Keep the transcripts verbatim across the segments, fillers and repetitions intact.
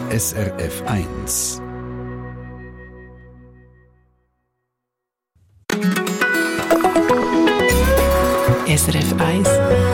S R F eins. S R F eins.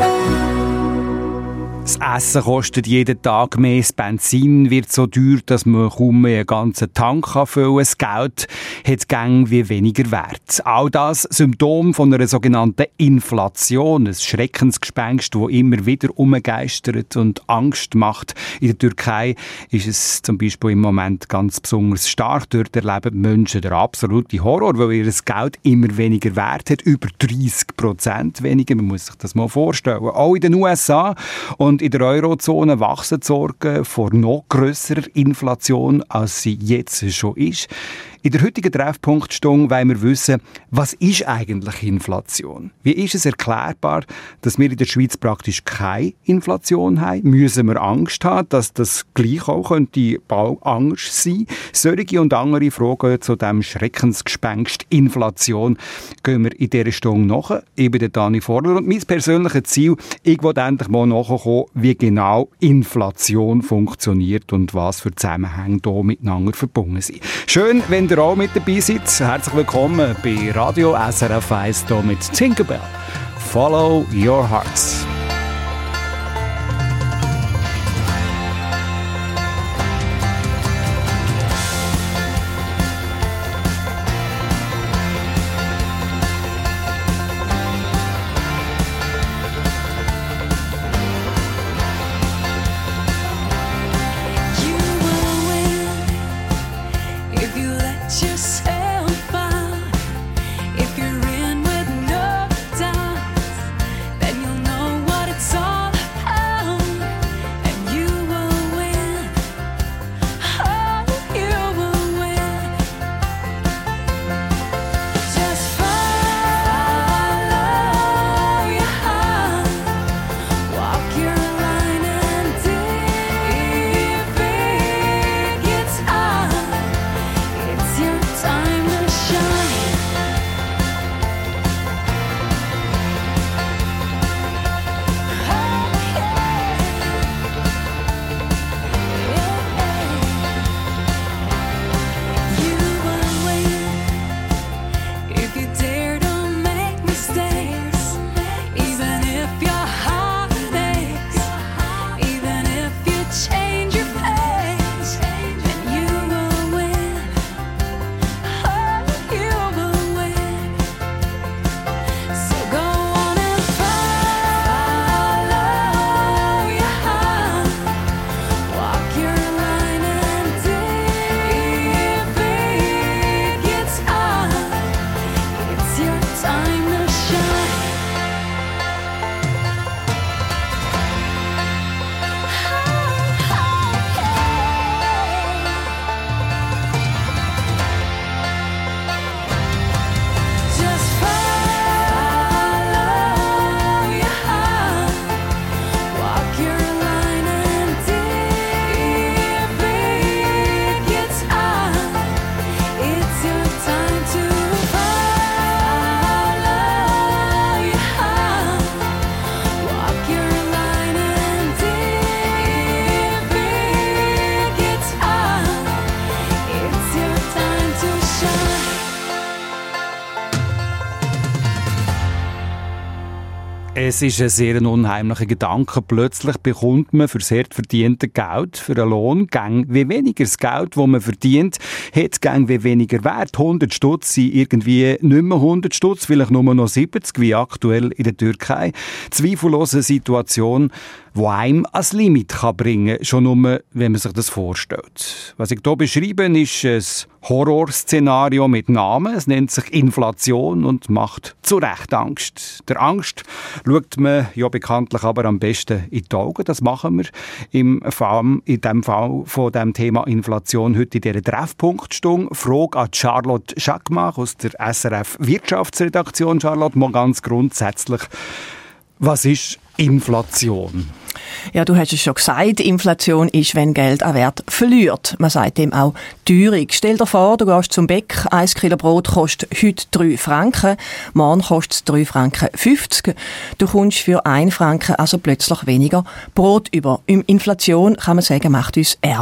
Das Essen kostet jeden Tag mehr, das Benzin wird so teuer, dass man kaum mehr einen ganzen Tank füllen kann. Das Geld hat gang wie weniger Wert. All das Symptom von einer sogenannten Inflation, ein Schreckensgespenst, das immer wieder umgeistert und Angst macht. In der Türkei ist es zum Beispiel im Moment ganz besonders stark. Dort erleben die Menschen den absoluten Horror, weil ihr Geld immer weniger Wert hat, über dreissig Prozent weniger. Man muss sich das mal vorstellen. Auch in den U S A und in der Eurozone wachsen die Sorgen vor noch grösserer Inflation, als sie jetzt schon ist. In der heutigen Treffpunktstunde wollen wir wissen, was ist eigentlich Inflation? Wie ist es erklärbar, dass wir in der Schweiz praktisch keine Inflation haben? Müssen wir Angst haben, dass das gleich auch könnte Angst sein? Solche und andere Fragen zu diesem Schreckensgespenst Inflation gehen wir in dieser Stunde nach. Ich bin der Dani Vorler und mein persönliches Ziel, ich will endlich mal nachkommen, wie genau Inflation funktioniert und was für Zusammenhänge hier miteinander verbunden sind. Schön, wenn ihr auch mit dabei seid. Herzlich willkommen bei Radio S R F eins hier mit Tinkerbell. Follow your hearts. Es ist ein sehr unheimlicher Gedanke. Plötzlich bekommt man für das hart verdiente Geld, für einen Lohn, gang wie weniger. Das Geld, das man verdient, hat gang wie weniger Wert. hundert Stutz sind irgendwie nicht mehr hundert Stutz, vielleicht nur noch siebzig, wie aktuell in der Türkei. Zweifellose Situation, die einem ans Limit kann bringen kann, schon nur, wenn man sich das vorstellt. Was ich hier beschreibe, ist ein Horrorszenario mit Namen. Es nennt sich Inflation und macht zu Recht Angst. Der Angst schaut man ja bekanntlich aber am besten in die Augen. Das machen wir im Fall, in dem Fall von dem Thema Inflation heute in dieser Treffpunktstunde. Frage an Charlotte Schackmach aus der S R F Wirtschaftsredaktion. Charlotte, mal ganz grundsätzlich, was ist Inflation? Ja, du hast es schon gesagt, Inflation ist, wenn Geld an Wert verliert. Man sagt dem auch Teuerung. Stell dir vor, du gehst zum Bäck, ein Kilo Brot kostet heute drei Franken, morgen kostet es drei Franken fünfzig. Du kommst für einen Franken also plötzlich weniger Brot über. Inflation, kann man sagen, macht uns ärmer.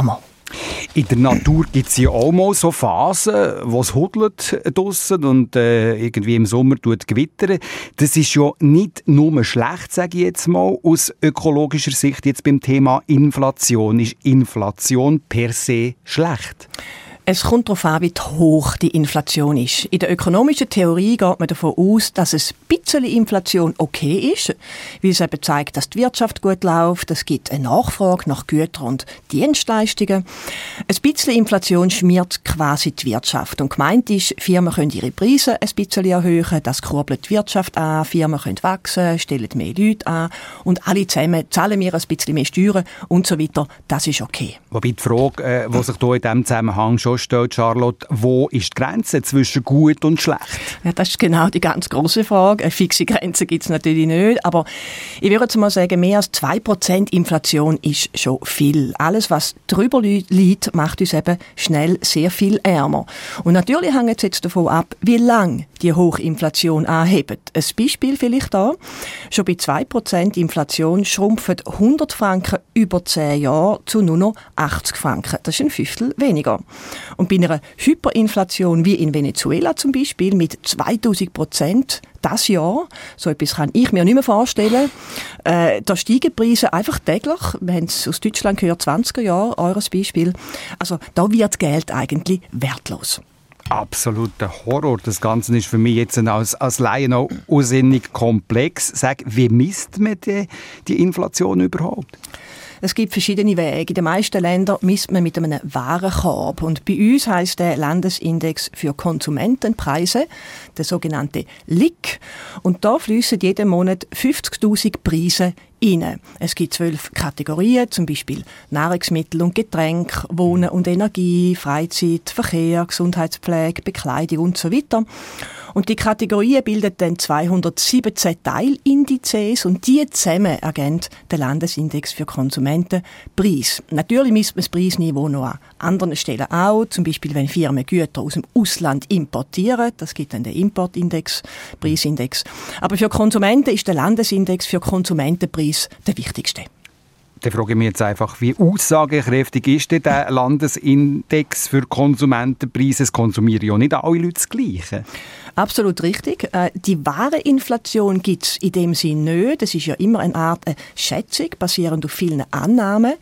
In der Natur gibt es ja auch mal so Phasen, wo es hudelt draussen und äh, irgendwie im Sommer tut gewittern. Das ist ja nicht nur schlecht, sage ich jetzt mal, aus ökologischer Sicht jetzt beim Thema Inflation. Ist Inflation per se schlecht? Es kommt darauf an, wie hoch die Inflation ist. In der ökonomischen Theorie geht man davon aus, dass ein bisschen Inflation okay ist, weil es eben zeigt, dass die Wirtschaft gut läuft, es gibt eine Nachfrage nach Gütern und Dienstleistungen. Ein bisschen Inflation schmiert quasi die Wirtschaft. Und gemeint ist, Firmen können ihre Preise ein bisschen erhöhen, das kurbelt die Wirtschaft an, Firmen können wachsen, stellen mehr Leute an und alle zusammen zahlen wir ein bisschen mehr Steuern und so weiter. Das ist okay. Wobei die Frage, äh, die sich hier in diesem Zusammenhang schon stellt, Charlotte, wo ist die Grenze zwischen gut und schlecht? Ja, das ist genau die ganz grosse Frage. Eine fixe Grenze gibt es natürlich nicht, aber ich würde jetzt mal sagen, mehr als zwei Prozent Inflation ist schon viel. Alles, was drüber liegt, macht uns eben schnell sehr viel ärmer. Und natürlich hängt es jetzt davon ab, wie lange die Hochinflation anhebt. Ein Beispiel vielleicht da. Schon bei zwei Prozent Inflation schrumpfen hundert Franken über zehn Jahre zu nur noch achtzig Franken. Das ist ein Fünftel weniger. Und bei einer Hyperinflation wie in Venezuela zum Beispiel mit zweitausend Prozent das Jahr, so etwas kann ich mir nicht mehr vorstellen, äh, da steigen die Preise einfach täglich. Wir haben es aus Deutschland gehört, zwanziger Jahre, eures Beispiel. Also da wird Geld eigentlich wertlos. Absoluter Horror. Das Ganze ist für mich jetzt als, als Laie noch unsinnig komplex. Sag, wie misst man die, die Inflation überhaupt? Es gibt verschiedene Wege. In den meisten Ländern misst man mit einem Warenkorb. Und bei uns heisst der Landesindex für Konsumentenpreise, der sogenannte L I C. Und da fliessen jeden Monat fünfzigtausend Preise rein. Es gibt zwölf Kategorien, zum Beispiel Nahrungsmittel und Getränke, Wohnen und Energie, Freizeit, Verkehr, Gesundheitspflege, Bekleidung und so weiter. Und die Kategorien bilden dann zweihundertsiebzehn Teilindizes und die zusammen ergeben den Landesindex für Konsumentenpreis. Natürlich misst man das Preisniveau noch an anderen Stellen auch, zum Beispiel wenn Firmen Güter aus dem Ausland importieren, das gibt dann den Importindex, Preisindex. Aber für Konsumenten ist der Landesindex für Konsumentenpreis der wichtigste. Dann frage ich mich jetzt einfach, wie aussagekräftig ist denn der Landesindex für Konsumentenpreise? Es konsumieren ja nicht alle Leute das Gleiche. Absolut richtig. Die wahre Inflation gibt es in dem Sinne nicht. Das ist ja immer eine Art eine Schätzung, basierend auf vielen Annahmen.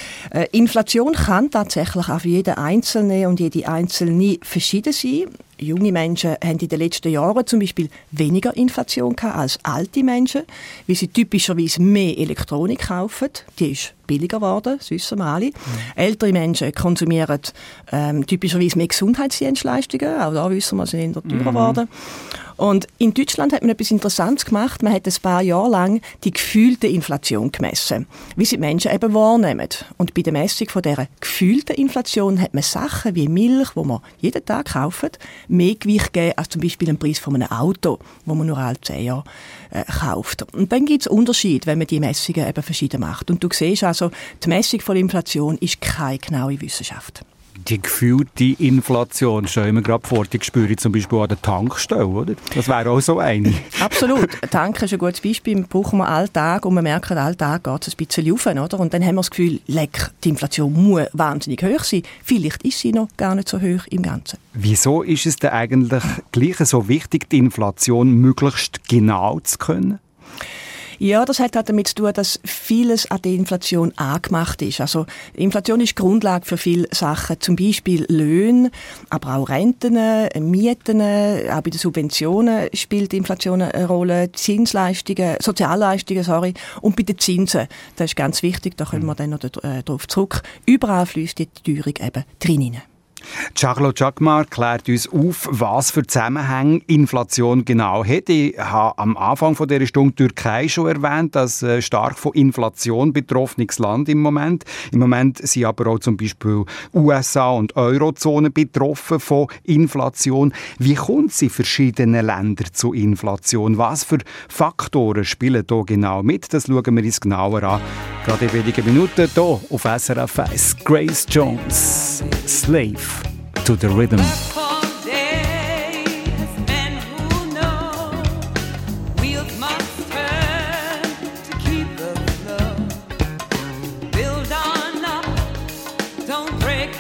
Inflation kann tatsächlich auch für jeden Einzelnen und jede Einzelne verschieden sein. Junge Menschen haben in den letzten Jahren zum Beispiel weniger Inflation gehabt als alte Menschen, weil sie typischerweise mehr Elektronik kaufen. Die ist billiger geworden, das wissen wir alle. Mhm. Ältere Menschen konsumieren ähm, typischerweise mehr Gesundheitsdienstleistungen. Auch da wissen wir, sie sind eher teurer geworden. Mhm. Und in Deutschland hat man etwas Interessantes gemacht. Man hat ein paar Jahre lang die gefühlte Inflation gemessen, wie sie die Menschen eben wahrnehmen. Und bei der Messung von dieser gefühlten Inflation hat man Sachen wie Milch, die man jeden Tag kauft, mehr Gewicht gegeben als zum Beispiel den Preis von einem Auto, das man nur alle zehn Jahre äh, kauft. Und dann gibt es Unterschiede, wenn man die Messungen eben verschieden macht. Und du siehst also, die Messung von Inflation ist keine genaue Wissenschaft. Die gefühlte Inflation, stell ich mir gerade vor, die spüre ich zum Beispiel an der Tankstelle, oder? Das wäre auch so eine. Absolut. Tanken ist ein gutes Beispiel. Das brauchen wir alltag und wir merken, alltag geht es ein bisschen rauf, oder? Und dann haben wir das Gefühl, leck, die Inflation muss wahnsinnig hoch sein. Vielleicht ist sie noch gar nicht so hoch im Ganzen. Wieso ist es denn eigentlich gleich so wichtig, die Inflation möglichst genau zu können? Ja, das hat damit zu tun, dass vieles an der Inflation angemacht ist. Also Inflation ist die Grundlage für viele Sachen, zum Beispiel Löhne, aber auch Renten, Mieten, auch bei den Subventionen spielt die Inflation eine Rolle, Zinsleistungen, Sozialleistungen, sorry, und bei den Zinsen. Das ist ganz wichtig, da kommen wir dann noch darauf zurück. Überall fließt die Teuerung eben drin. Charlotte Jacquemart klärt uns auf, was für Zusammenhänge Inflation genau hat. Ich habe am Anfang von dieser Stunde Türkei schon erwähnt, als stark von Inflation betroffenes Land im Moment. Im Moment sind aber auch zum Beispiel U S A und Eurozone betroffen von Inflation. Wie kommt es in verschiedenen Ländern zu Inflation? Was für Faktoren spielen hier genau mit? Das schauen wir uns genauer an. Gerade in wenigen Minuten hier auf S R F eins. Grace Jones, Slave to the Rhythm. Break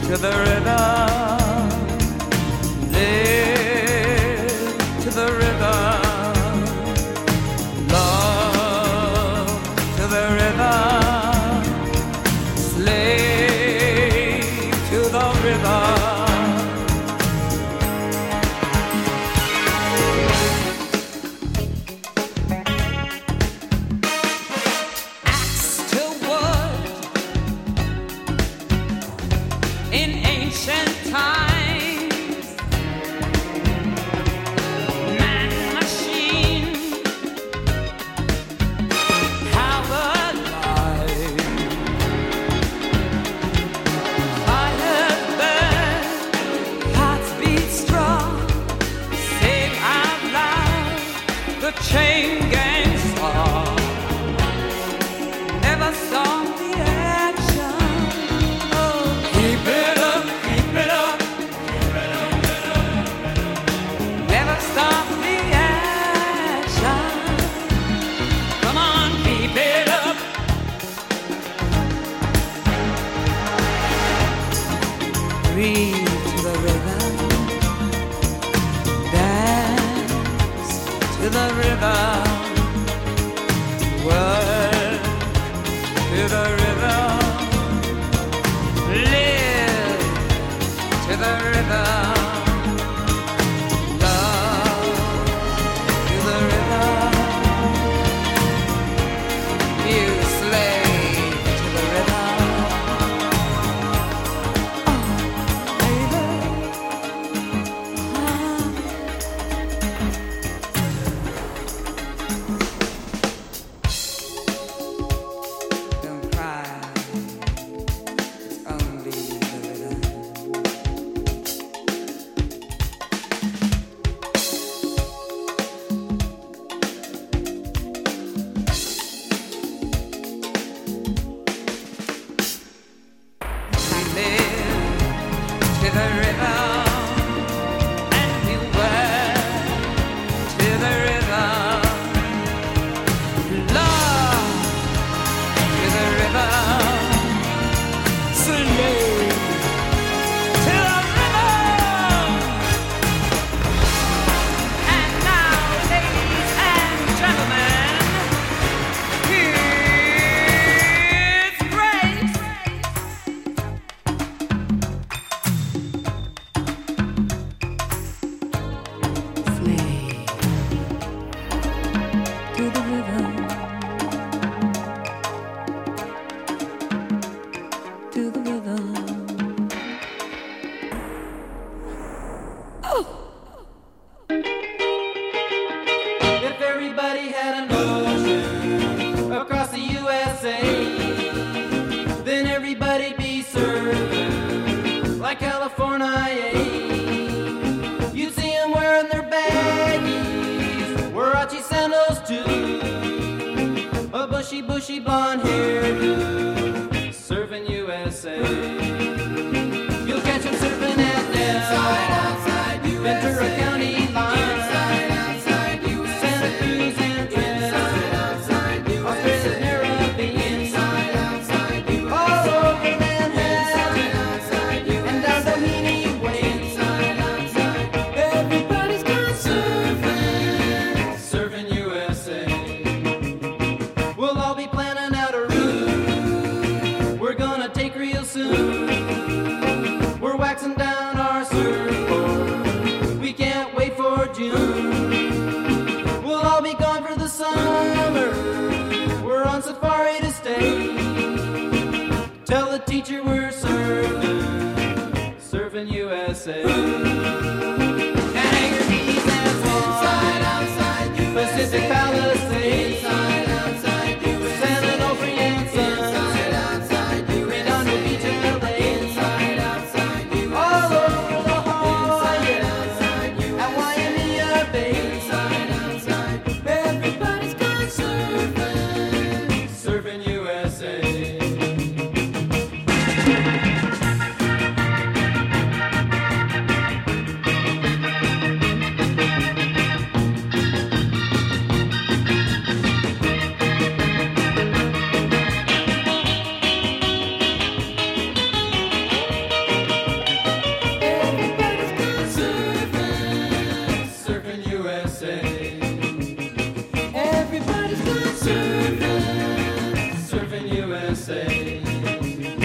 to the river, live to the river, love to the river, slave to the river. Chain gang song, never saw the action. Oh, keep it up, keep it up, keep it up, keep it up. Never stop the action. Come on, keep it up. Breathe to the rhythm, dance to the river, work to the river, live to the river, love to the river, you slave to the river. Oh, baby.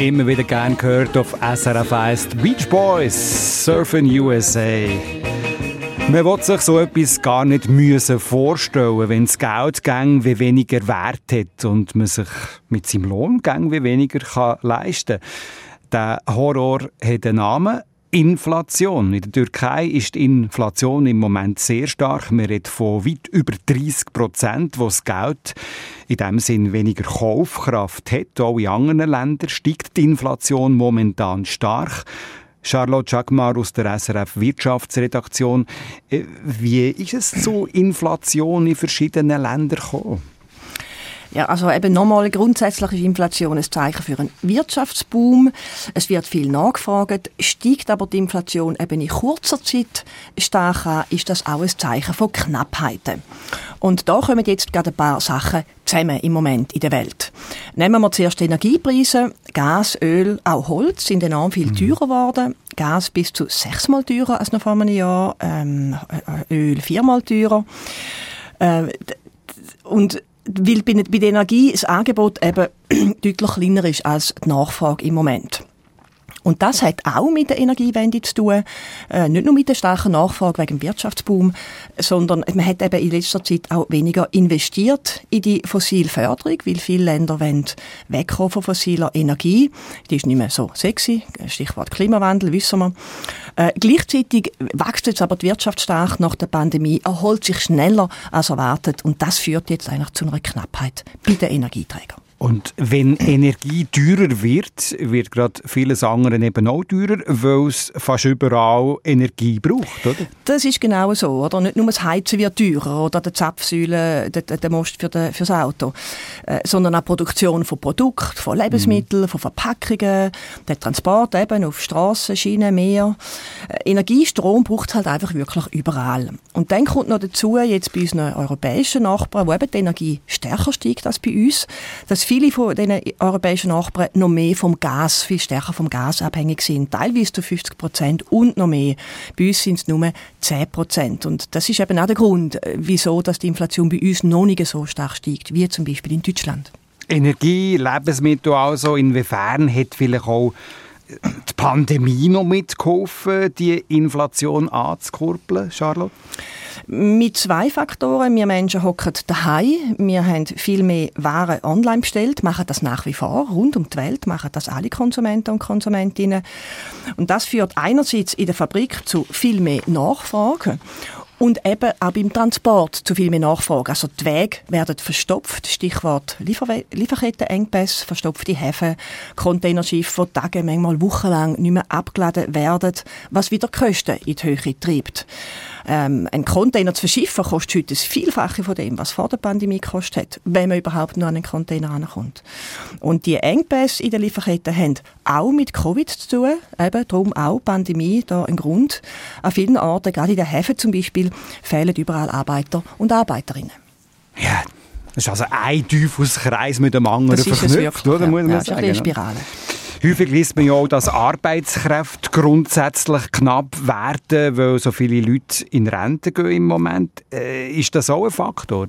Immer wieder gern gehört auf S R F eins. Die Beach Boys, Surfing U S A. Man will sich so etwas gar nicht müssen vorstellen, wenn das Geld gang wie weniger Wert hat und man sich mit seinem Lohn gang wie weniger kann leisten kann. Der Horror hat einen Namen. Inflation. In der Türkei ist die Inflation im Moment sehr stark. Man redet von weit über dreissig Prozent, wo das Geld in diesem Sinn weniger Kaufkraft hat. Auch in anderen Ländern steigt die Inflation momentan stark. Charlotte Jacquemart aus der S R F Wirtschaftsredaktion. Wie ist es zu Inflation in verschiedenen Ländern gekommen? Ja, also eben nochmal, grundsätzlich ist Inflation ein Zeichen für einen Wirtschaftsboom. Es wird viel nachgefragt, steigt aber die Inflation eben in kurzer Zeit stark an, ist das auch ein Zeichen von Knappheiten. Und da kommen jetzt gerade ein paar Sachen zusammen im Moment in der Welt. Nehmen wir zuerst die Energiepreise. Gas, Öl, auch Holz sind enorm viel teurer geworden. Gas bis zu sechsmal teurer als noch vor einem Jahr, ähm, Öl viermal teurer. Äh, und weil bei der Energie das Angebot eben deutlich kleiner ist als die Nachfrage im Moment. Und das hat auch mit der Energiewende zu tun, äh, nicht nur mit der starken Nachfrage wegen dem Wirtschaftsboom, sondern man hat eben in letzter Zeit auch weniger investiert in die Fossilförderung, weil viele Länder wollen wegkommen von fossiler Energie. Die ist nicht mehr so sexy, Stichwort Klimawandel, wissen wir. Äh, gleichzeitig wächst jetzt aber die Wirtschaft stark nach der Pandemie, erholt sich schneller als erwartet und das führt jetzt eigentlich zu einer Knappheit bei den Energieträgern. Und wenn Energie teurer wird, wird gerade vieles andere eben auch teurer, weil es fast überall Energie braucht, oder? Das ist genau so, oder? Nicht nur das Heizen wird teurer oder die Zapfsäule, der, der Most für, de, für das Auto, äh, sondern auch die Produktion von Produkten, von Lebensmitteln, mhm. von Verpackungen, der Transport eben auf Strassen, Schienen, Meer. Äh, Energie, Strom braucht es halt einfach wirklich überall. Und dann kommt noch dazu, jetzt bei unseren europäischen Nachbarn, wo eben die Energie stärker steigt als bei uns, dass viele von diesen europäischen Nachbarn noch mehr vom Gas, viel stärker vom Gas abhängig sind. Teilweise zu fünfzig Prozent und noch mehr. Bei uns sind es nur zehn Prozent. Und das ist eben auch der Grund, wieso dass die Inflation bei uns noch nicht so stark steigt, wie zum Beispiel in Deutschland. Energie, Lebensmittel also, inwiefern hat vielleicht auch die Pandemie noch mitgeholfen, die Inflation anzukurbeln, Charlotte? Mit zwei Faktoren. Wir Menschen hocken daheim. Wir haben viel mehr Waren online bestellt, machen das nach wie vor. Rund um die Welt machen das alle Konsumenten und Konsumentinnen. Und das führt einerseits in der Fabrik zu viel mehr Nachfrage. Und eben auch beim Transport zu viel mehr Nachfrage. Also die Wege werden verstopft. Stichwort Liefer- Lieferkettenengpässe, verstopfte Häfen, Containerschiffe, die Tage, manchmal wochenlang nicht mehr abgeladen werden, was wieder Kosten in die Höhe treibt. Ähm, ein Container zu verschiffen kostet heute das Vielfache von dem, was vor der Pandemie gekostet hat, wenn man überhaupt nur an einen Container rankommt. Und die Engpässe in der Lieferkette haben auch mit Covid zu tun, eben darum auch Pandemie da ein Grund. An vielen Orten, gerade in den Häfen zum Beispiel, fehlen überall Arbeiter und Arbeiterinnen. Ja, das ist also ein Teufelskreis mit dem anderen das verknüpft, oder? Ja. Muss man ja, sagen. Das ist eine Spirale. Häufig liest man ja auch, dass Arbeitskräfte grundsätzlich knapp werden, weil so viele Leute in Rente gehen im Moment. Äh, ist das auch ein Faktor?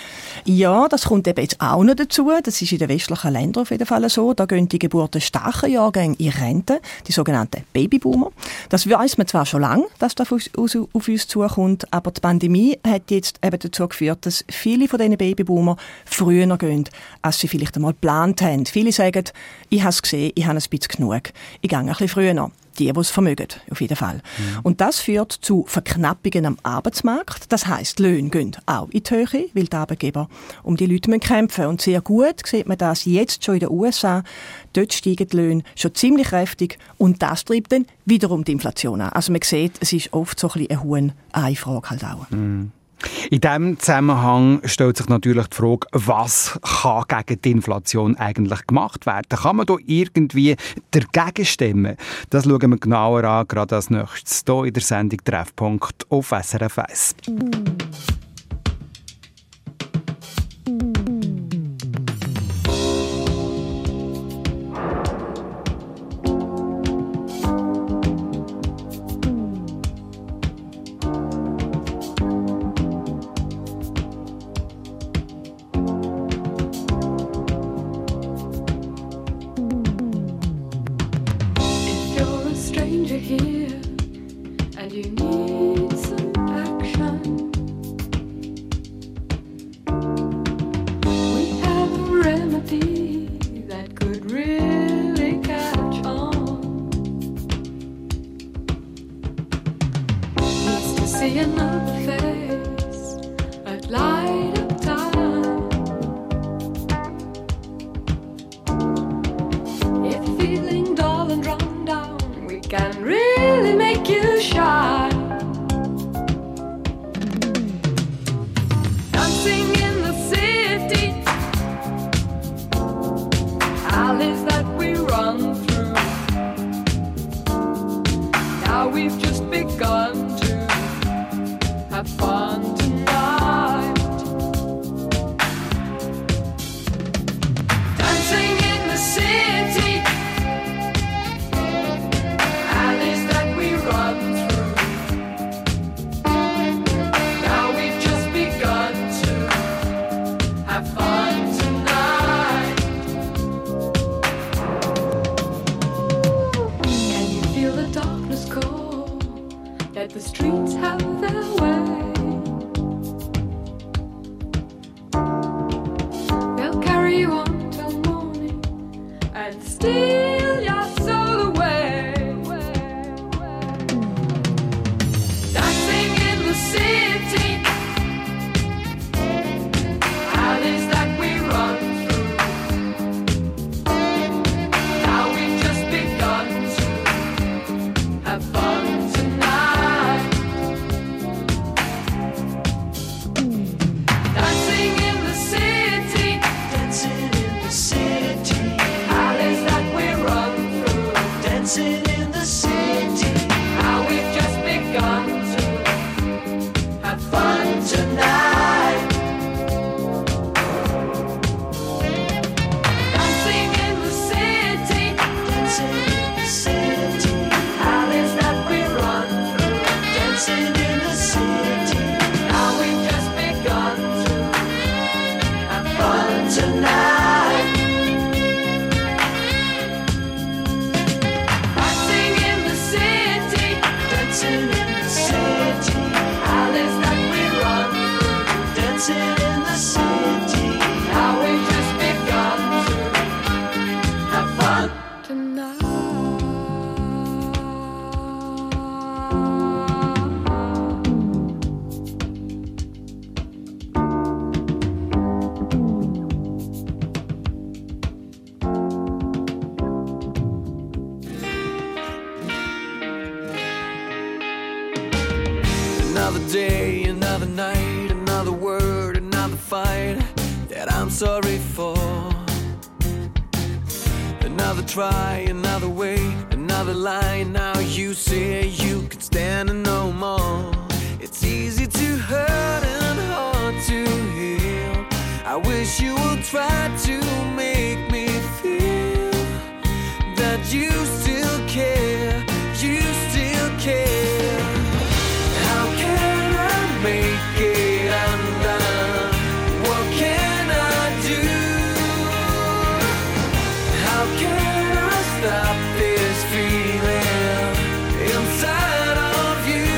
Ja, das kommt eben jetzt auch noch dazu. Das ist in den westlichen Ländern auf jeden Fall so. Da gehen die geburtenstarken Jahrgänge in Rente, die sogenannten Babyboomer. Das weiss man zwar schon lange, dass das auf uns, auf uns zukommt, aber die Pandemie hat jetzt eben dazu geführt, dass viele von diesen Babyboomer früher gehen, als sie vielleicht einmal geplant haben. Viele sagen, ich habe es gesehen, ich habe ein bisschen genug. Ich gehe ein bisschen früher. Die, die es vermögen, auf jeden Fall. Mhm. Und das führt zu Verknappungen am Arbeitsmarkt. Das heisst, die Löhne gehen auch in die Höhe, weil die Arbeitgeber um die Leute kämpfen müssen. Und sehr gut sieht man das jetzt schon in den U S A. Dort steigen die Löhne schon ziemlich kräftig und das treibt dann wiederum die Inflation an. Also man sieht, es ist oft so ein bisschen eine Huhn-Ei-Frage halt auch. Mhm. In diesem Zusammenhang stellt sich natürlich die Frage, was kann gegen die Inflation eigentlich gemacht werden? Kann man da irgendwie dagegen stimmen? Das schauen wir genauer an, gerade als nächstes hier in der Sendung Treffpunkt auf S R F eins. here and you need some action, we have a remedy that could really catch on. Needs to see another face at light of time. If feeling dull and run down, we can really make you shine. Dancing in the city, alleys that we run through. Now we've just begun to have fun tonight. Dancing in the city, alleys that we run through. Now we've just begun to have fun tonight. Can you feel the darkness call? Let the streets have their way. They'll carry you on till morning and steal your soul away. Dancing in the city, alleys that we run through. Now we've just begun to have fun tonight. Dancing in the city, Dancing in the city, alleys that we run through. dancing in the city Now we've just begun to have fun tonight. dancing in the city, Dancing in the city, alleys that we run through. dancing in the city Now we've just begun to have fun tonight. dancing in the city, Dancing in the city, alleys that we run through. dancing in the city. Now we've just begun to have fun tonight. Another day, another night, another word, another fight that I'm sorry for. Another try, another way, another line. Now you say you can stand and no more. It's easy to hurt and hard to heal. I wish you would try to make me feel that you still care, you still care. How can I make it undone? What can I do? How can I stop this feeling inside of you?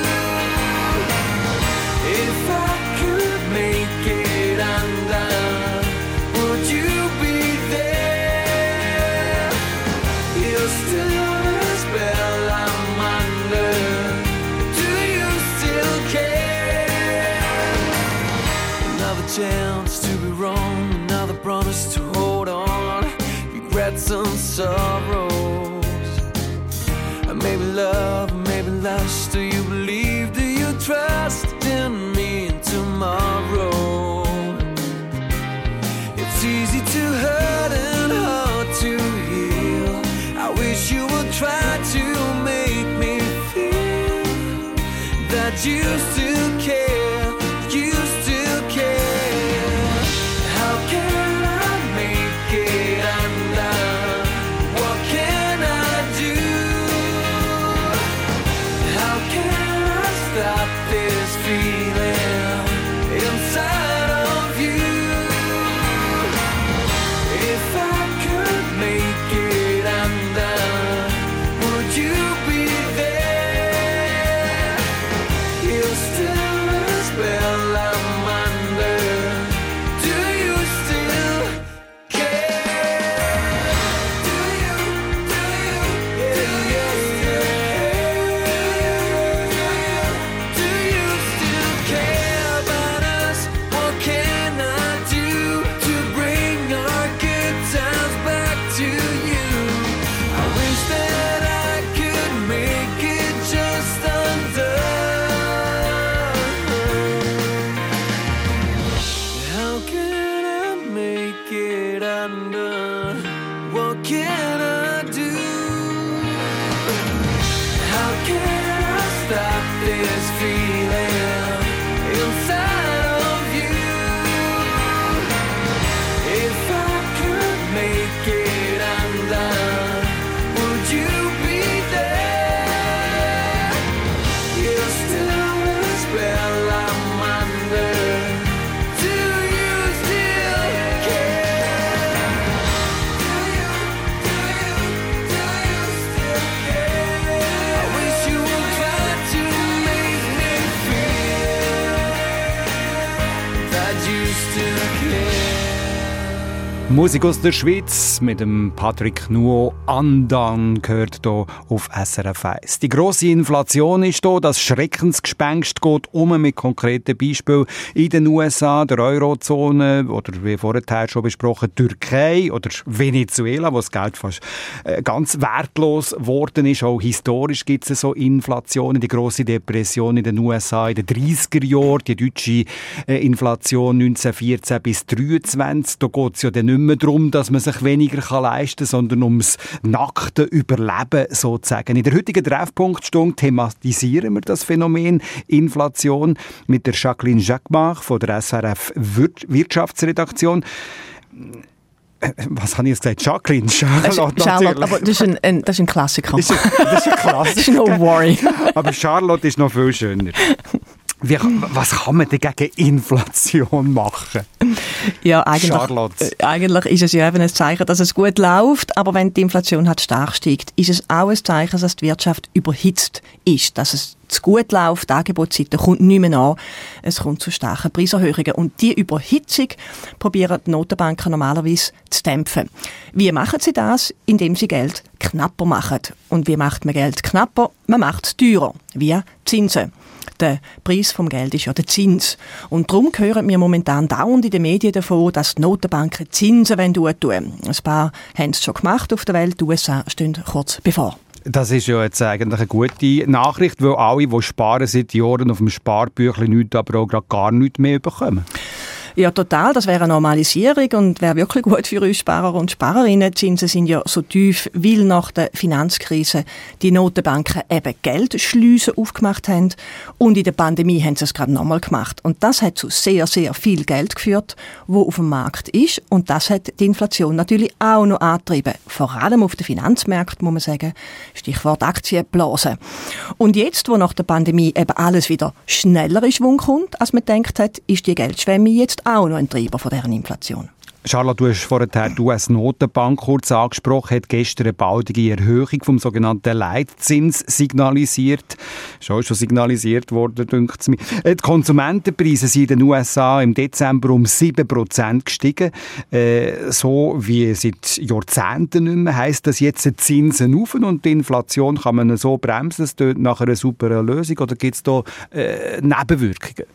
If I could make it undone, would you be there? You're still the spell I'm under. Do you still care? Another chance to be wrong, another promise to hold on. Regrets and sorrows, and maybe love, maybe lust. Do you believe? Do you trust in me and tomorrow? It's easy to hurt and hard to heal. I wish you would try to make me feel that you still care, you still care. How can I make it undone? What can I do? How can I stop this feeling inside of you? If I could make it undone, would you be Musik aus der Schweiz mit dem Patrick Nuo. Andan gehört hier auf S R F eins. Die grosse Inflation ist hier, das Schreckensgespenst geht um mit konkreten Beispielen in den U S A, der Eurozone oder wie vorher schon besprochen, Türkei oder Venezuela, wo das Geld fast äh, ganz wertlos geworden ist. Auch historisch gibt es so Inflationen, die grosse Depression in den U S A in den dreissiger Jahren, die deutsche äh, Inflation neunzehnhundertvierzehn bis dreiundzwanzig. Da geht es ja dann nicht mehr darum, dass man sich weniger leisten kann, sondern ums nackte Überleben sozusagen. In der heutigen Treffpunktstunde thematisieren wir das Phänomen Inflation mit der Jacqueline Jacquemart von der S R F Wirtschaftsredaktion. Was habe ich jetzt gesagt? Jacqueline? Charlotte, Charlotte, aber das ist ein, ein, das ist ein Klassiker. Das ist ein, das ist ein Klassiker. Das ist no worry. Aber Charlotte ist noch viel schöner. Wie, was kann man denn gegen Inflation machen? Ja, eigentlich, Charlotte. äh, eigentlich ist es ja eben ein Zeichen, dass es gut läuft, aber wenn die Inflation halt stark steigt, ist es auch ein Zeichen, dass die Wirtschaft überhitzt ist, dass es zu gut läuft, die Angebotsseite kommt nicht mehr an, es kommt zu starken Preiserhöhungen. Und diese Überhitzung probieren die Notenbanken normalerweise zu dämpfen. Wie machen sie das? Indem sie Geld knapper machen. Und wie macht man Geld knapper? Man macht es teurer, wie Zinsen. Der Preis vom Geld ist ja der Zins. Und darum hören wir momentan dauernd in den Medien davon, dass die Notenbanken Zinsen tun wollen. Ein paar haben es schon gemacht auf der Welt, die U S A stehen kurz bevor. Das ist ja jetzt eigentlich eine gute Nachricht, weil alle, die sparen seit Jahren auf dem Sparbüchlein nichts, aber auch gerade gar nichts mehr bekommen. Ja, total. Das wäre eine Normalisierung und wäre wirklich gut für uns Sparer und Sparerinnen. Die Zinsen sind ja so tief, weil nach der Finanzkrise die Notenbanken eben Geldschleusen aufgemacht haben. Und in der Pandemie haben sie es gerade nochmal gemacht. Und das hat zu sehr, sehr viel Geld geführt, wo auf dem Markt ist. Und das hat die Inflation natürlich auch noch angetrieben. Vor allem auf den Finanzmärkten, muss man sagen. Stichwort Aktienblase. Und jetzt, wo nach der Pandemie eben alles wieder schneller in Schwung kommt, als man gedacht hat, ist die Geldschwemme jetzt auch noch ein Treiber von dieser Inflation. Charlotte, du hast vorhin die U S-Notenbank kurz angesprochen, hat gestern eine baldige Erhöhung vom sogenannten Leitzins signalisiert. Ist auch schon signalisiert worden, denkt es mir. Die Konsumentenpreise sind in den U S A im Dezember um sieben Prozent gestiegen. Äh, so wie seit Jahrzehnten nicht mehr. Heisst das jetzt die Zinsen rauf und die Inflation kann man so bremsen? Das klingt nach einer super Lösung oder gibt es da äh, Nebenwirkungen?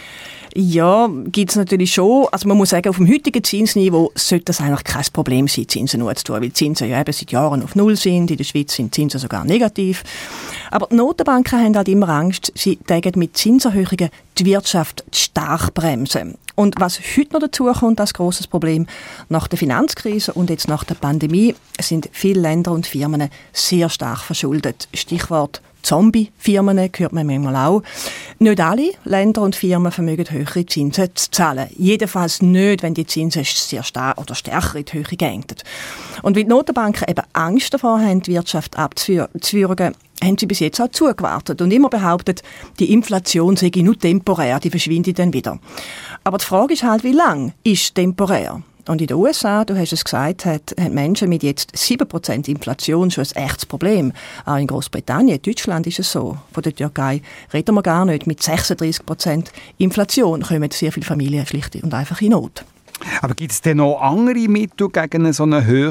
Ja, gibt es natürlich schon. Also man muss sagen, auf dem heutigen Zinsniveau sollte das eigentlich kein Problem sein, Zinsen nur zu tun, weil die Zinsen ja eben seit Jahren auf Null sind. In der Schweiz sind die Zinsen sogar negativ. Aber die Notenbanken haben halt immer Angst, sie täten mit Zinserhöhungen die Wirtschaft stark bremsen. Und was heute noch dazu kommt als grosses Problem, nach der Finanzkrise und jetzt nach der Pandemie sind viele Länder und Firmen sehr stark verschuldet. Stichwort Zombie-Firmen hört man manchmal auch. Nicht alle Länder und Firmen vermögen höhere Zinsen zu zahlen. Jedenfalls nicht, wenn die Zinsen sehr stark oder stärker in die Höhe gehen. Und weil die Notenbanken eben Angst davor haben, die Wirtschaft abzuwürgen, haben sie bis jetzt auch zugewartet und immer behauptet, die Inflation sei nur temporär, die verschwindet dann wieder. Aber die Frage ist halt, wie lang ist temporär? Und in den U S A, du hast es gesagt, hat, haben Menschen mit jetzt sieben Prozent Inflation schon ein echtes Problem. Auch in Großbritannien, Deutschland ist es so. Von der Türkei reden wir gar nicht. Mit sechsunddreißig Prozent Inflation kommen sehr viele Familien schlicht und einfach in Not. Aber gibt es denn noch andere Mittel, gegen so eine hohe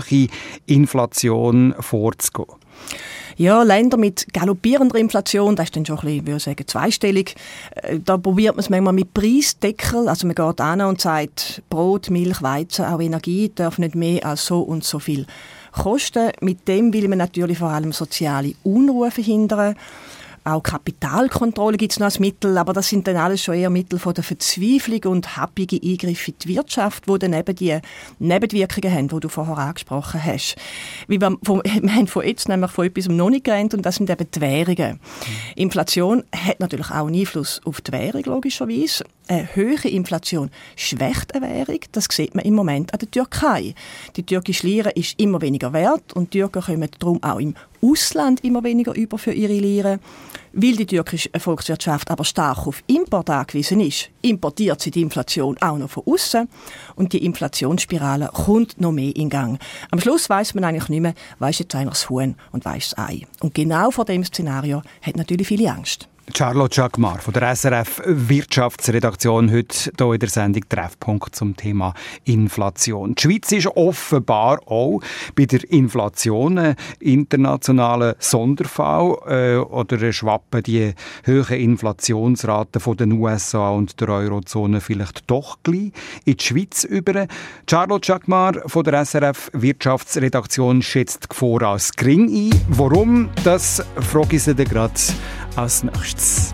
Inflation vorzugehen? Ja, Länder mit galoppierender Inflation, das ist dann schon ein bisschen, würde ich sagen, zweistellig. Da probiert man es manchmal mit Preisdeckel. Also man geht an und sagt, Brot, Milch, Weizen, auch Energie darf nicht mehr als so und so viel kosten. Mit dem will man natürlich vor allem soziale Unruhe verhindern. Auch Kapitalkontrolle gibt es noch als Mittel, aber das sind dann alles schon eher Mittel von der Verzweiflung und happige Eingriffe in die Wirtschaft, die dann eben die Nebenwirkungen haben, die du vorher angesprochen hast. Wie wir, von, wir haben von jetzt nämlich von etwas noch nicht geredet, und das sind eben die Währungen. Mhm. Inflation hat natürlich auch einen Einfluss auf die Währung, logischerweise. Eine höhere Inflation schwächt eine Währung. Das sieht man im Moment an der Türkei. Die türkische Lira ist immer weniger wert und die Türken kommen darum auch im Ausland immer weniger über für ihre Lira. Weil die türkische Volkswirtschaft aber stark auf Import angewiesen ist, importiert sie die Inflation auch noch von außen und die Inflationsspirale kommt noch mehr in Gang. Am Schluss weiss man eigentlich nicht mehr, weiss jetzt eigentlich das Huhn und weiss das Ei. Und genau vor dem Szenario hat natürlich viele Angst. Charlotte Jacquemart von der S R F Wirtschaftsredaktion heute hier in der Sendung Treffpunkt zum Thema Inflation. Die Schweiz ist offenbar auch bei der Inflation ein internationaler Sonderfall äh, oder schwappen die hohen Inflationsraten von den U S A und der Eurozone vielleicht doch gleich in die Schweiz über. Charlotte Jacquemart von der S R F Wirtschaftsredaktion schätzt die Gefahr als gering ein. Warum? Das frage ich Sie dann gerade als nächstes.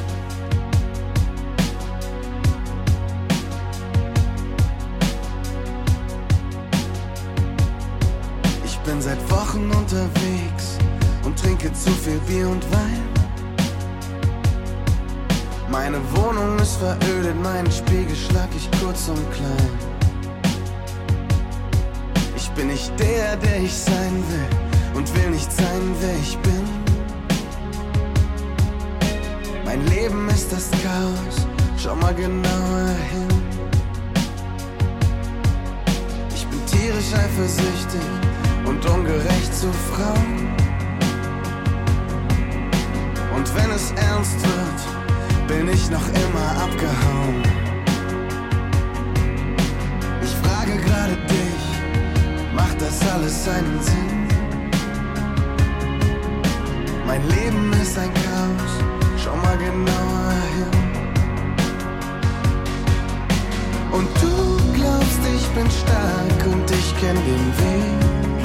Ich bin seit Wochen unterwegs und trinke zu viel Bier und Wein. Meine Wohnung ist verödet, meinen Spiegel schlag ich kurz und klein. Ich bin nicht der, der ich sein will und will nicht sein, wer ich bin. Mein Leben ist das Chaos, schau mal genauer hin. Ich bin tierisch eifersüchtig und ungerecht zu Frauen. Und wenn es ernst wird, bin ich noch immer abgehauen. Ich frage gerade dich, macht das alles einen Sinn? Mein Leben ist ein Chaos, schau mal genauer hin. Und du glaubst, ich bin stark und ich kenn den Weg.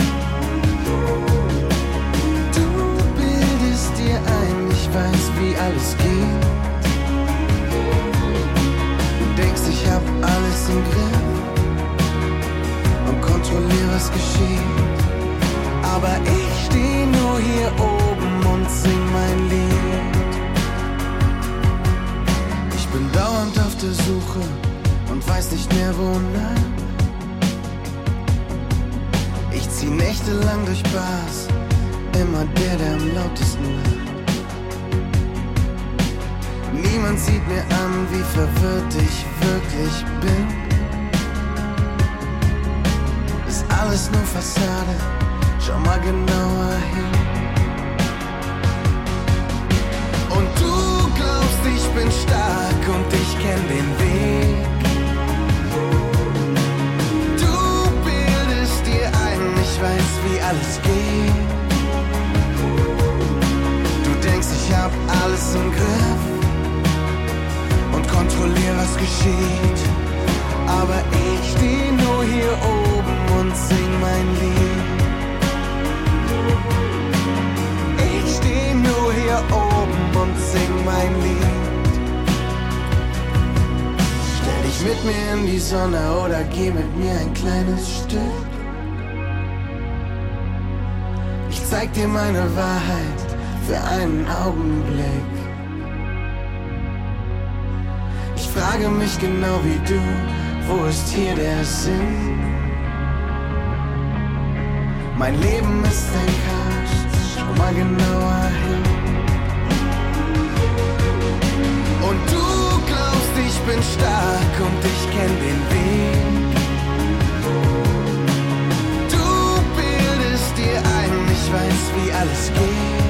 Du bildest dir ein, ich weiß, wie alles geht. Du denkst, ich hab alles im Griff und kontrolliere, was geschieht. Aber ich steh nur hier oben und sing mein Lied. Ich bin dauernd auf der Suche und weiß nicht mehr wonach. Ich zieh nächtelang durch Bars, immer der, der am lautesten lacht. Niemand sieht mir an, wie verwirrt ich wirklich bin. Ist alles nur Fassade, schau mal genauer hin. Und du glaubst, ich bin stark und ich kenn den Weg. Du bildest dir ein, ich weiß, wie alles geht. Du denkst, ich hab alles im Griff und kontrolliere, was geschieht. Aber ich steh nur hier oben und sing mein Lied. Ich steh nur hier oben und sing mein Lied. Stell dich mit mir in die Sonne oder geh mit mir ein kleines Stück. Ich zeig dir meine Wahrheit für einen Augenblick. Ich frage mich genau wie du, wo ist hier der Sinn? Mein Leben ist ein Chaos, schau mal genauer hin. Und du glaubst, ich bin stark und ich kenn den Weg. Du bildest dir ein, ich weiß, wie alles geht.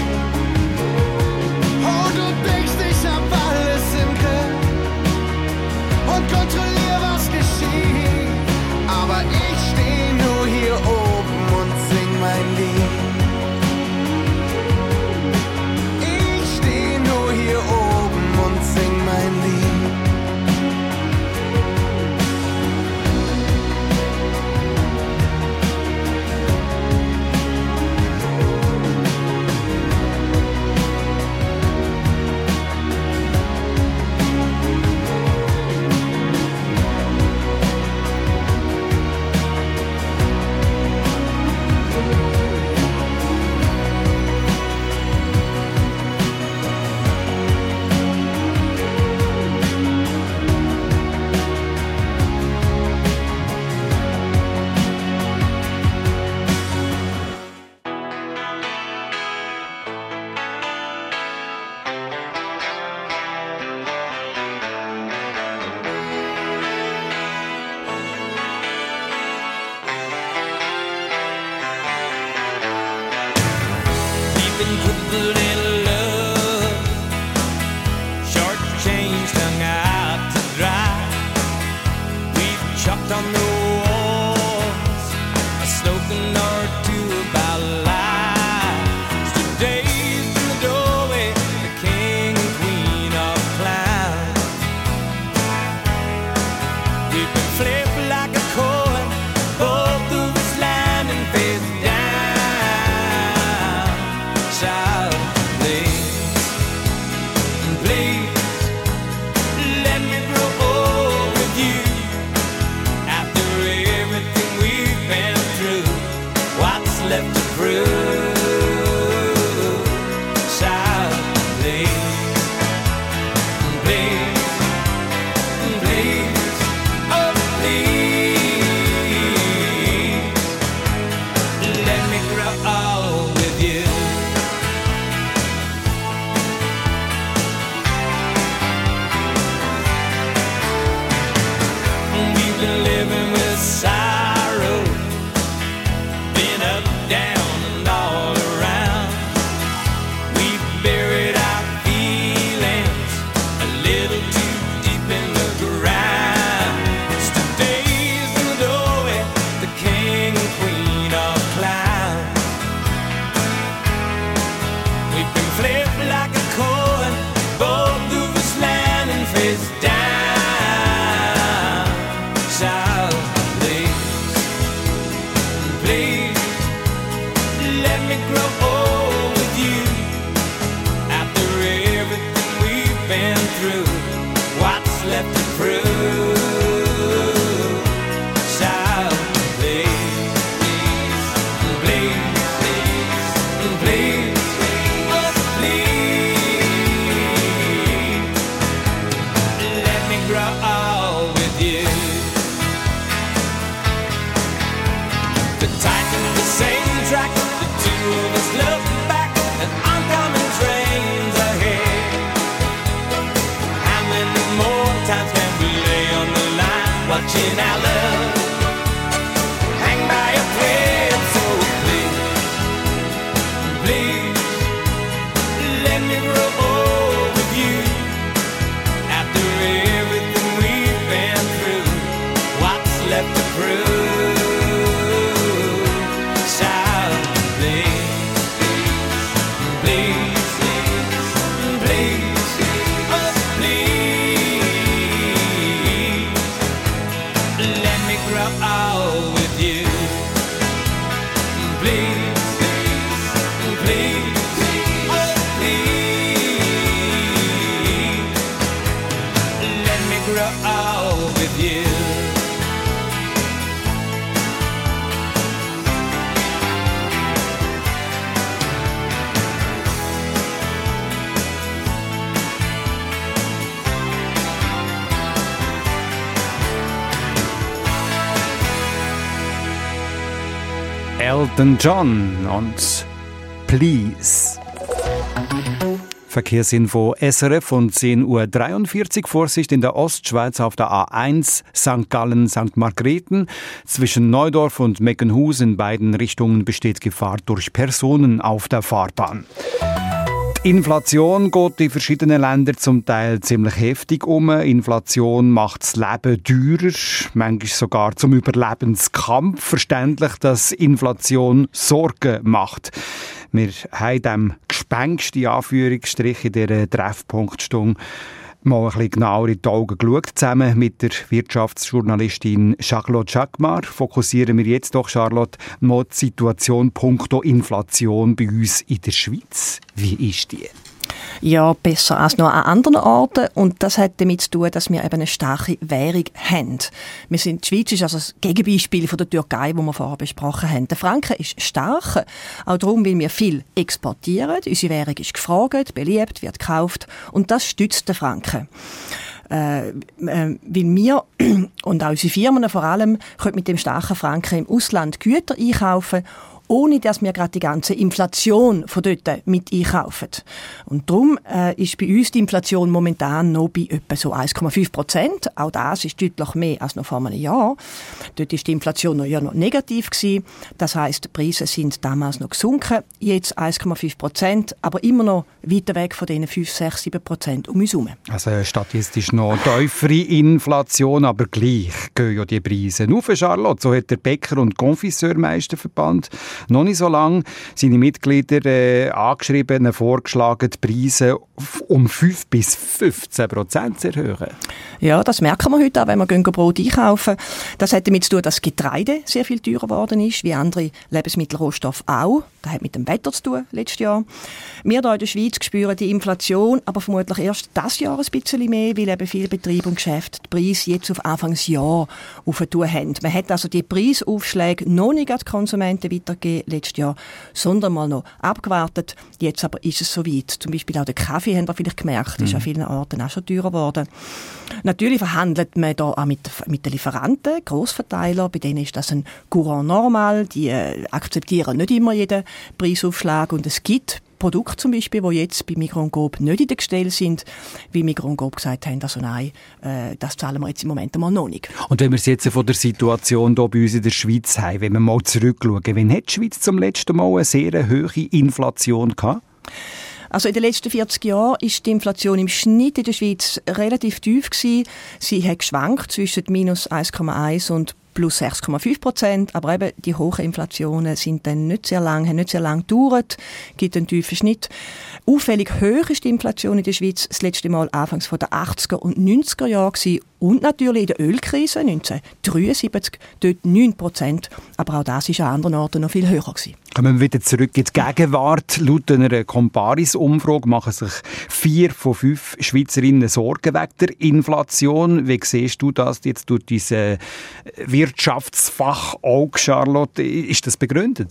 Oh, du denkst, ich hab alles im Griff und kontrollier, was geschieht. Aber ich steh nur hier oben und sing mein Lied. wrote on the walls a slogan or two about life. Today's in the doorway, the king and queen of clowns. We've been flipped like a coin, both of us landing face down. Child, please, please, let me grow old with you. After everything we've been through, what's left to prove? Child, please, please, please, oh please, let me grow old with you. We've been living with sorrow, been up, down, and all around. We've buried our feelings a little too deep in the ground. It's today's in the doorway, the king and queen of clowns. We've been flipped like a coin, both of us landing face down. Child, please, please, let me grow old with you. After everything we've been through, what's left to prove? Child, please, please, please, please, oh please, let me grow old with you. The Titan, the same track, the two of us look back at oncoming trains ahead. How many more times can we lay on the line, watching our love hang by a thread? So please, please, let me grow old with you. After everything we've been through, what's left to prove? Child, please, please, please, oh please, let me grow old with you. Please, please, oh please, let me grow old with you. Elton John und Please. Verkehrsinfo S R F um zehn Uhr dreiundvierzig. Vorsicht in der Ostschweiz auf der A eins Sankt Gallen Sankt Margrethen. Zwischen Neudorf und Meckenhus in beiden Richtungen besteht Gefahr durch Personen auf der Fahrbahn. Die Inflation geht in verschiedenen Ländern zum Teil ziemlich heftig um. Inflation macht das Leben teurer, manchmal sogar zum Überlebenskampf. Verständlich, dass Inflation Sorgen macht. Wir haben dem Gespenst, in Anführungsstrichen, in dieser Treffpunktstunde mal ein bisschen genauer in die Augen geschaut. Zusammen mit der Wirtschaftsjournalistin Charlotte Jacquemart fokussieren wir jetzt doch, Charlotte, mal die Situation punkto Inflation bei uns in der Schweiz. Wie ist die? Ja, besser als noch an anderen Orten. Und das hat damit zu tun, dass wir eben eine starke Währung haben. Wir sind, die Schweiz ist also das Gegenbeispiel von der Türkei, das wir vorher besprochen haben. Der Franken ist stark, auch darum, weil wir viel exportieren. Unsere Währung ist gefragt, beliebt, wird gekauft. Und das stützt den Franken. Äh, äh, weil wir und auch unsere Firmen vor allem können mit dem starken Franken im Ausland Güter einkaufen ohne dass wir gerade die ganze Inflation von dort mit einkaufen. Und darum äh, ist bei uns die Inflation momentan noch bei etwa so eins Komma fünf Prozent. Auch das ist deutlich mehr als noch vor einem Jahr. Dort war die Inflation noch, ja, noch negativ gewesen. Das heisst, die Preise sind damals noch gesunken, jetzt eins Komma fünf Prozent, aber immer noch weiter weg von diesen fünf, sechs, sieben Prozent um uns herum. Also statistisch noch tiefere Inflation, aber gleich gehen ja die Preise auf, Charlotte. So hat der Bäcker- und Konfiseurmeisterverband noch nicht so lange seine Mitglieder äh, angeschrieben, ihnen vorgeschlagen, die Preise um fünf bis fünfzehn Prozent zu erhöhen. Ja, das merken wir heute auch, wenn wir gehen Brot einkaufen. Das hat damit zu tun, dass Getreide sehr viel teurer geworden ist, wie andere Lebensmittelrohstoffe auch. Das hat mit dem Wetter zu tun, letztes Jahr. Wir hier in der Schweiz spüren die Inflation, aber vermutlich erst dieses Jahr ein bisschen mehr, weil eben viele Betriebe und Geschäfte die Preise jetzt auf Anfangsjahr aufgetan haben. Man hat also die Preisaufschläge noch nicht an die Konsumenten weitergegeben letztes Jahr, sondern mal noch abgewartet. Jetzt aber ist es soweit. Zum Beispiel auch der Kaffee, haben wir vielleicht gemerkt, ist an vielen Orten auch schon teurer geworden. Natürlich verhandelt man da auch mit, mit den Lieferanten, Grossverteiler, bei denen ist das ein Courant normal, die äh, akzeptieren nicht immer jeden Preisaufschlag und es gibt Produkte zum Beispiel, die jetzt bei Migros und Coop nicht in der Gestell sind, wie Migros und Coop gesagt haben, also nein, äh, das zahlen wir jetzt im Moment einmal noch nicht. Und wenn wir es jetzt von der Situation hier bei uns in der Schweiz haben, wenn wir mal zurückschauen, wann hat die Schweiz zum letzten Mal eine sehr hohe Inflation gehabt? Also in den letzten vierzig Jahren ist die Inflation im Schnitt in der Schweiz relativ tief gewesen. Sie hat geschwankt zwischen minus eins Komma eins und plus sechs Komma fünf Prozent, aber eben die hohen Inflationen sind dann nicht sehr lang, haben nicht sehr lang gedauert, gibt einen tiefen Schnitt. Auffällig hoch ist die Inflation in der Schweiz das letzte Mal anfangs von den achtziger und neunziger Jahren gewesen. Und natürlich in der Ölkrise neunzehnhundertdreiundsiebzig, dort neun Prozent. Aber auch das war an anderen Orten noch viel höher gewesen. Kommen wir wieder zurück in die Gegenwart. Laut einer Comparis-Umfrage machen sich vier von fünf Schweizerinnen Sorgen wegen der Inflation. Wie siehst du das jetzt durch diese Wirtschaftsfach auch, Charlotte? Ist das begründet?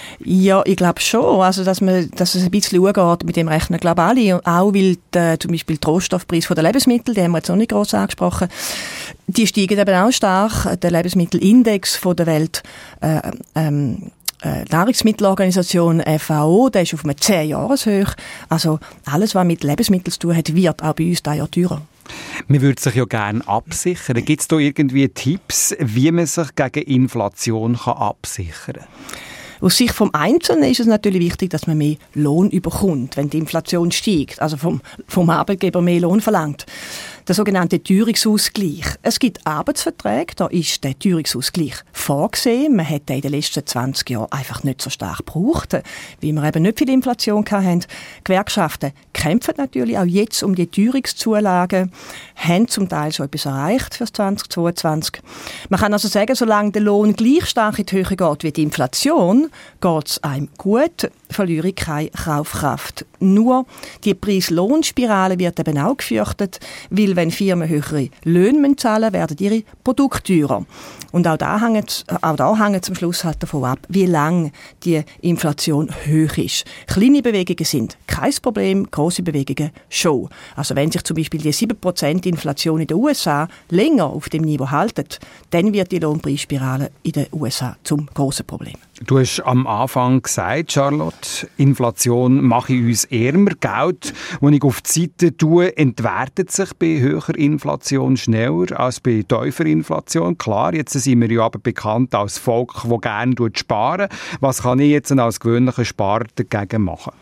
Ja, ich glaube schon. Also, dass, man, dass es ein bisschen geht, mit dem rechnen, glaube ich, alle. Auch weil die, zum Beispiel die Rohstoffpreise der Lebensmittel, die haben wir jetzt auch nicht gross angesprochen, die steigen eben auch stark. Der Lebensmittelindex von der Welt äh, ähm, äh, Nahrungsmittelorganisation F A O, der ist auf einem zehn Jahreshöch. Also alles, was mit Lebensmitteln zu tun hat, wird auch bei uns dieses Jahr teurer. Man würde sich ja gerne absichern. Gibt es da irgendwie Tipps, wie man sich gegen Inflation kann absichern kann? Aus Sicht vom Einzelnen ist es natürlich wichtig, dass man mehr Lohn überkommt, wenn die Inflation steigt, also vom, vom Arbeitgeber mehr Lohn verlangt. Der sogenannte Teuerungsausgleich. Es gibt Arbeitsverträge, da ist der Teuerungsausgleich vorgesehen. Man hat den in den letzten zwanzig Jahren einfach nicht so stark gebraucht, weil wir eben nicht viel Inflation hatten. Gewerkschaften kämpfen natürlich auch jetzt um die Teuerungszulagen, haben zum Teil schon etwas erreicht für zwanzig zweiundzwanzig. Man kann also sagen, solange der Lohn gleich stark in die Höhe geht wie die Inflation, geht es einem gut, verliere ich keine Kaufkraft. Nur die Preis-Lohn-Spirale wird eben auch gefürchtet, weil wenn Firmen höhere Löhne zahlen müssen, werden ihre Produkte teurer. Und auch da hängt, auch da hängt zum Schluss halt davon ab, wie lange die Inflation hoch ist. Kleine Bewegungen sind kein Problem, grosse Bewegungen schon. Also wenn sich zum Beispiel die sieben Prozent Inflation in den U S A länger auf dem Niveau halten, dann wird die Lohnpreisspirale in den U S A zum grossen Problem. Du hast am Anfang gesagt, Charlotte, Inflation mache uns ärmer. Geld, das ich auf die Seite tue, entwertet sich bei höherer Inflation schneller als bei tiefer Inflation. Klar, jetzt sind wir ja aber bekannt als Volk, das gerne sparen. Was kann ich jetzt als gewöhnlicher Sparer dagegen machen?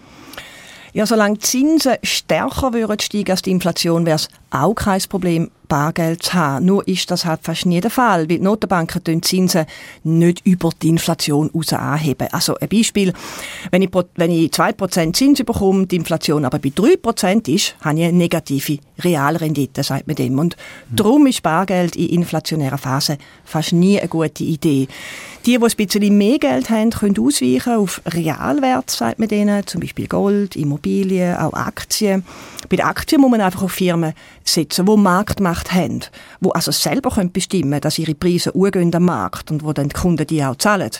Ja, solange die Zinsen stärker würden steigen als die Inflation, wäre es auch kein Problem, Bargeld zu haben. Nur ist das halt fast nie der Fall, weil die Notenbanken die Zinsen nicht über die Inflation raus anheben. Also ein Beispiel, wenn ich, wenn ich zwei Prozent Zins bekomme, die Inflation aber bei drei Prozent ist, habe ich eine negative Realrendite, sagt man dem. Und mhm. darum ist Bargeld in inflationärer Phase fast nie eine gute Idee. Die, die ein bisschen mehr Geld haben, können ausweichen auf Realwert, sagt man denen, zum Beispiel Gold, Immobilien, auch Aktien. Bei den Aktien muss man einfach auf Firmen setzen, die Marktmacht haben, die also selber bestimmen können, dass ihre Preise hochgehen am Markt und wo dann die Kunden die auch zahlen.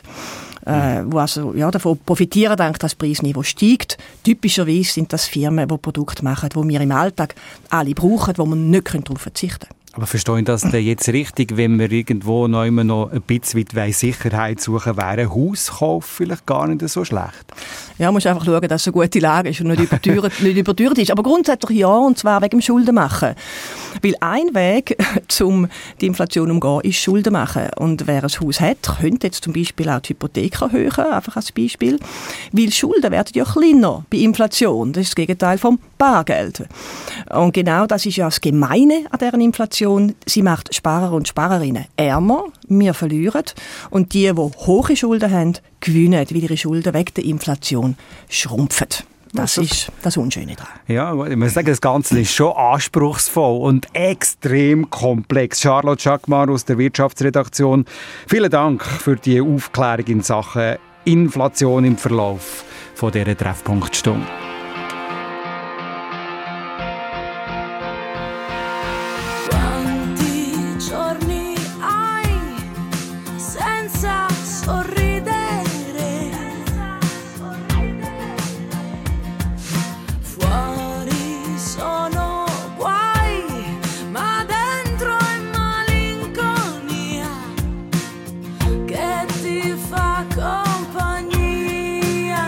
Äh, wo also ja, davon profitieren, dass das Preisniveau steigt. Typischerweise sind das Firmen, die Produkte machen, die wir im Alltag alle brauchen, wo wir nicht darauf verzichten können. Aber verstehe ich das denn jetzt richtig, wenn wir irgendwo noch immer noch ein bisschen weit Sicherheit suchen, wäre ein Hauskauf vielleicht gar nicht so schlecht? Ja, man muss einfach schauen, dass es eine gute Lage ist und nicht überteuert, nicht überteuert ist. Aber grundsätzlich ja, und zwar wegen dem Schuldenmachen. Weil ein Weg, um die Inflation umzugehen, ist Schulden machen. Und wer ein Haus hat, könnte jetzt zum Beispiel auch die Hypothek erhöhen, einfach als Beispiel. Weil Schulden werden ja kleiner bei Inflation. Das ist das Gegenteil vom Bargeld. Und genau das ist ja das Gemeine an dieser Inflation. Sie macht Sparer und Sparerinnen ärmer, wir verlieren. Und die, die hohe Schulden haben, gewinnen, weil ihre Schulden wegen der Inflation schrumpfen. Das ist das Unschöne daran. Ja, ich muss sagen, das Ganze ist schon anspruchsvoll und extrem komplex. Charlotte Schackmar aus der Wirtschaftsredaktion, vielen Dank für die Aufklärung in Sachen Inflation im Verlauf von dieser Treffpunktstunde. Quanti giorni hai senza sorridere? Fuori sono guai, ma dentro è malinconia che ti fa compagnia.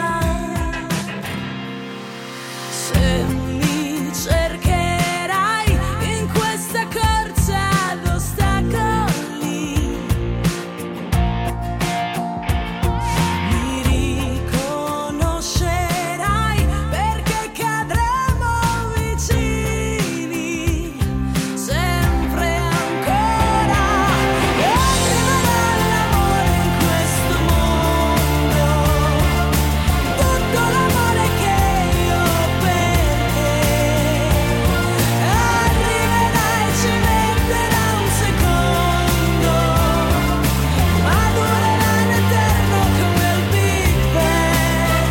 Se mi cercherai in questa corsa ad ostacoli, mi riconoscerai perché cadremo vicini, sempre ancora. E arriverà l'amore in questo mondo, tutto l'amore che io per te. Arriverà e ci metterà un secondo, ma durerà in eterno come il Big Bang.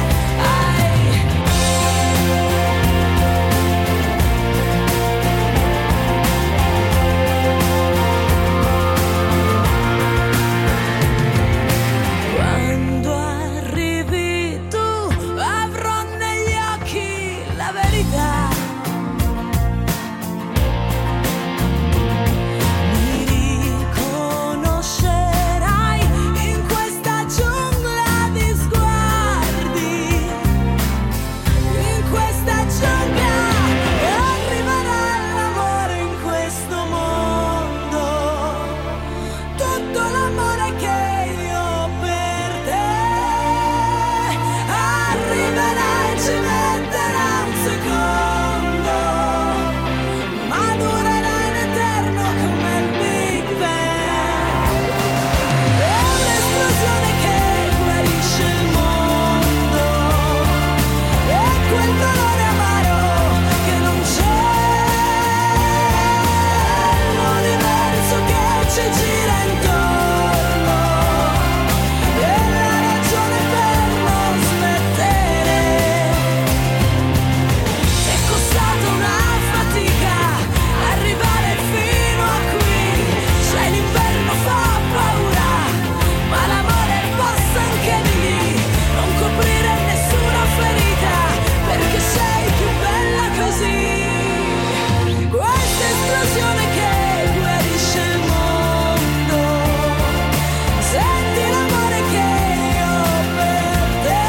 Quando arrivi tu avrò negli occhi la verità. Mi riconoscerai in questa giungla di sguardi, in questa giungla. E arriverà l'amore in questo mondo, tutto l'amore che io ho per te. Arriverà e ci metterà un secondo, ma durerà in eterno come il Big Bang. È un'esplosione che guarisce il mondo, è quel dolore amaro che non c'è, l'universo che ci gira intorno, è la ragione per non smettere. È costato una fatica arrivare fino a qui, se l'inverno fa paura, ma l'amore passa anche di lì. Non coprire nessuna ferita, perché sei più bella così. Questa esplosione che guarisce il mondo, senti l'amore che io ho per te.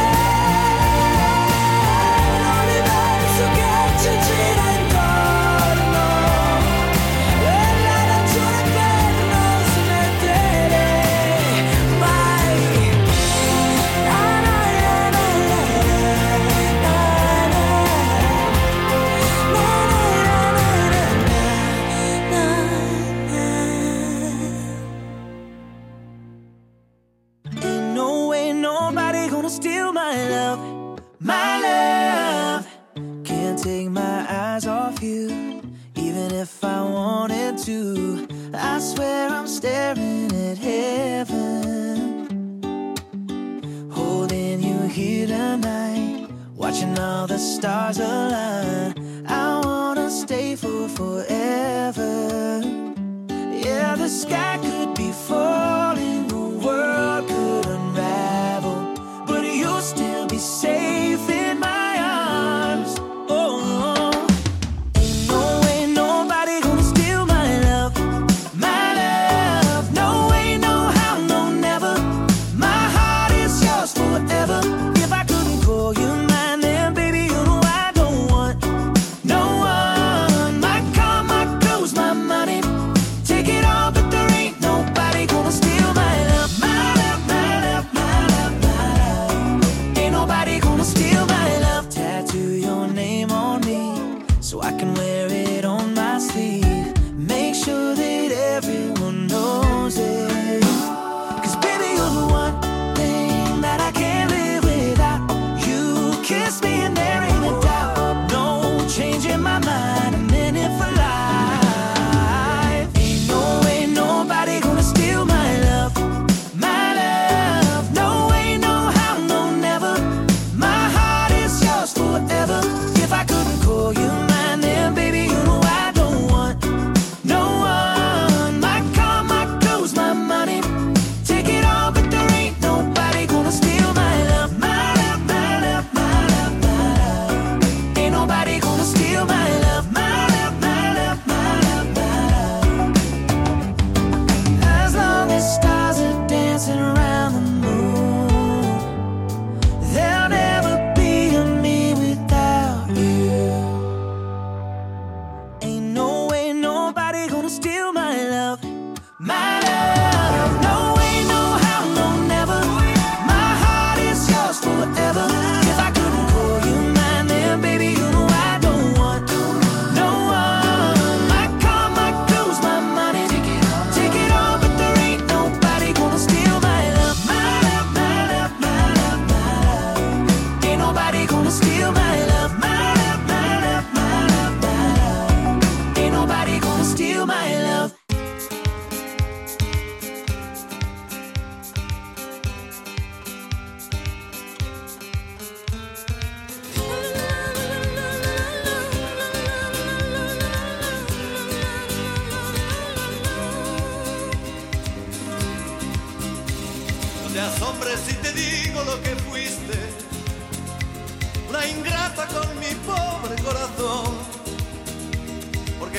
L'universo che ci gira intorno, è la ragione per non smettere mai. Na, na, na, na, na, Ain't no way nobody gonna steal my love, my love. Can't take my eyes off you, even if I wanted to. I swear I'm staring at heaven, holding you here tonight, watching all the stars align. I wanna stay for forever. Yeah, the sky could be falling, the world could unravel, but you'll still be safe in my arms. Oh, ain't no way nobody gonna steal my love,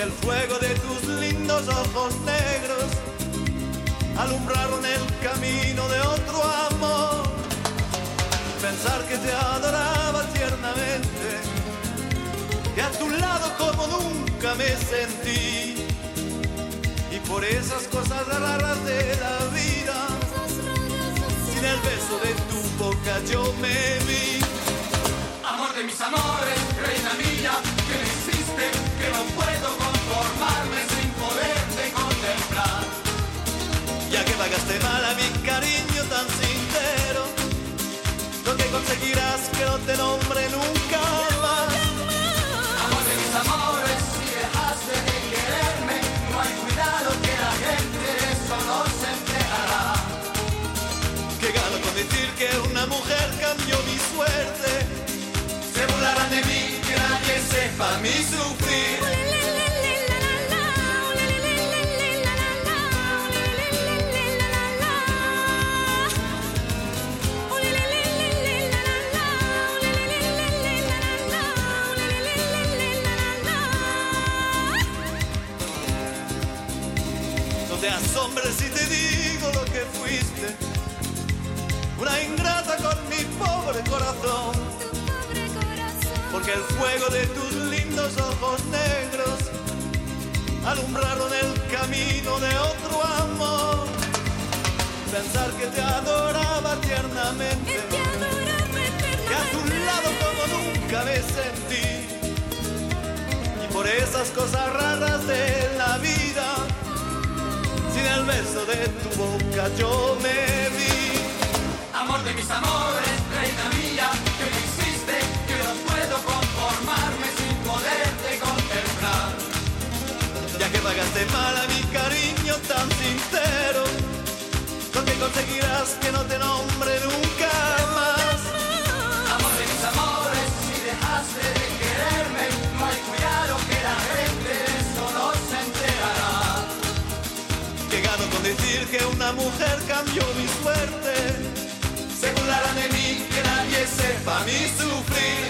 porque el fuego de tus lindos ojos negros alumbraron el camino de otro amor. Pensar que te adoraba tiernamente, que a tu lado como nunca me sentí, y por esas cosas raras de la vida, sin el beso de tu boca yo me vi. Amor de mis amores, reina mía, que me hiciste, que no puedo conformarme sin poderte contemplar. Ya que pagaste mal a mi cariño tan sincero, lo que conseguirás que no te nombre nunca más. Amor de mis amores, si dejaste de quererme, no hay cuidado que la gente de eso no se enterará. Que gano con decir que una mujer cambió mi suerte, se burlarán de mí, que nadie sepa mi sufrir. No te asombres si te digo lo que fuiste, una ingrata con mi pobre corazón, porque el fuego de tus lindos ojos negros alumbraron el camino de otro amor. Pensar que te adoraba tiernamente, que a tu lado como nunca me sentí, y por esas cosas raras de la vida, sin el beso de tu boca yo me vi. Amor de mis amores, reina mía, que me hiciste, que no puedo conformarme sin poderte contemplar. Ya que pagaste mal a mi cariño tan sincero, lo que conseguirás que no te nombre nunca más. Amor de mis amores, si dejaste de quererme, no hay cuidado que la gente de eso no se enterará. Que gano con decir que una mujer cambió mi suerte, se burlarán de mí, que nadie sepa mi sufrir.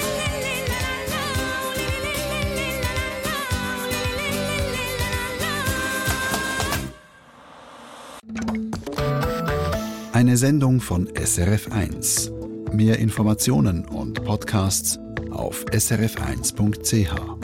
Eine Sendung von S R F eins. Mehr Informationen und Podcasts auf s r f eins punkt c h.